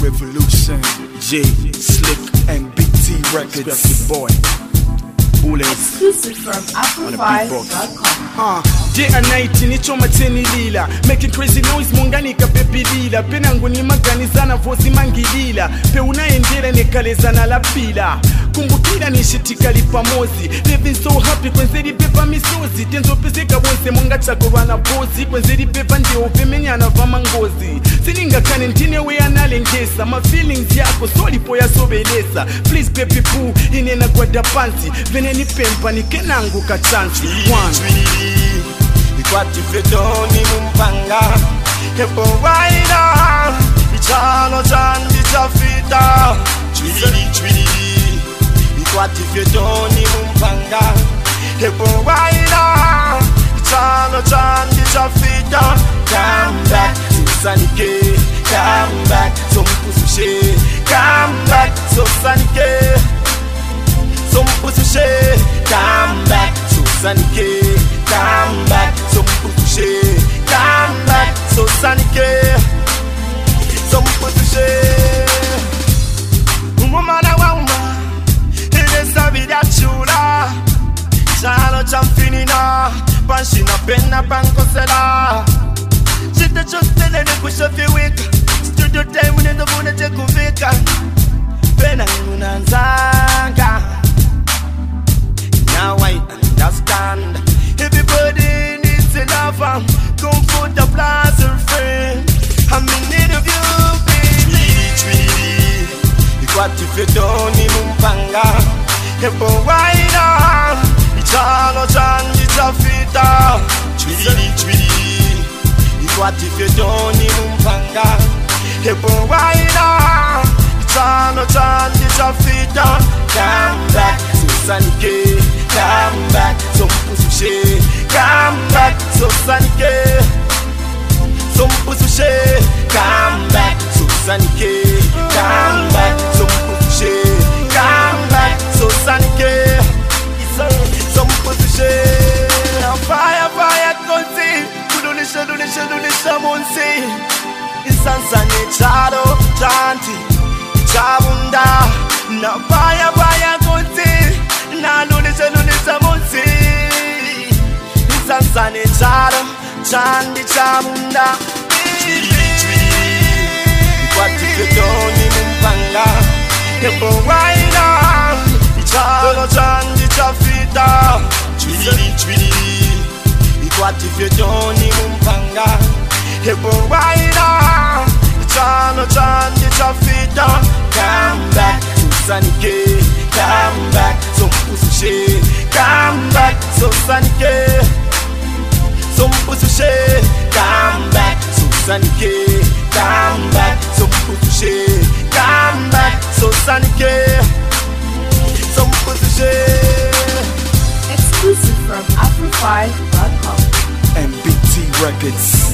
Revolution, J, Slick, and BT Records. Boy, exclusive from Afro5.com. Day and night nicho mateni lila, making crazy noise munganika pepi lila. Penangu ni maganizana vosi mangilila, pe unaendele nekalezana la pila. Kumbukila nishitika lipamozi, living so happy kwenzeri pepa misozi. Tenzo peseka wonse munga chakorwana bozi, kwenzeri pepa ndio vemenyana vama ngozi. Sininga kane ntine we analengesa, my feelings yako soli po ya sobelesa. Please baby boo, inena kwa dapansi, veneni pempa ni kenangu kachansi. Ikwati fedoni mumpanga, kepo waina, ichano chandi chafita. Chwili, ikwati fedoni mumpanga, kepo waina, ichano chandi chafita. Come back to Sanike, come back to Mpusushe, come back to Sanike, to Mpusushe, come back to Sanike, come back to Mpusushe, come back to Sanike, to Mpusushe. Umumana wa uma, ilesa vida chula, chalo chamfinina, panshina pena pankosela. Shita chostele ne kusha fiwika, studio time nendo bune tekuvika, pena unanzanga. Now I understand, everybody needs a lover, come for the plaza friend. I'm in need of you, baby. Ikwati fedoni mumpanga, kepo waina, ichano chandi chafita. Chwili, ikwati fedoni mumpanga, kepo waina, ichano chandi chafita. Come back to Sanike, come back to Mpusushe, come back to Sanike, to Mpusushe, come back to Sanike, come back to Mpusushe, come back to Sanike, to Mpusushe. Fire, konti, kudunisha monsi, isansane chado, chanti, chabunda. Na fire konti, na lunisha monsi, isansane chado, chandi chabunda. Ikwati fedoni mumpanga, kepo waina, ichalo chandi chafita. Chwili, ikwati fedoni mumpanga, kepo waina, ichalo chandi chafita. Come back to Sanike, come back to Mpusushe, come back to Sanike, to Mpusushe, come back to Sanike, come back to Mpusushe, come back to Sanike, to Mpusushe. Exclusive from Afro5.com. and BT Records.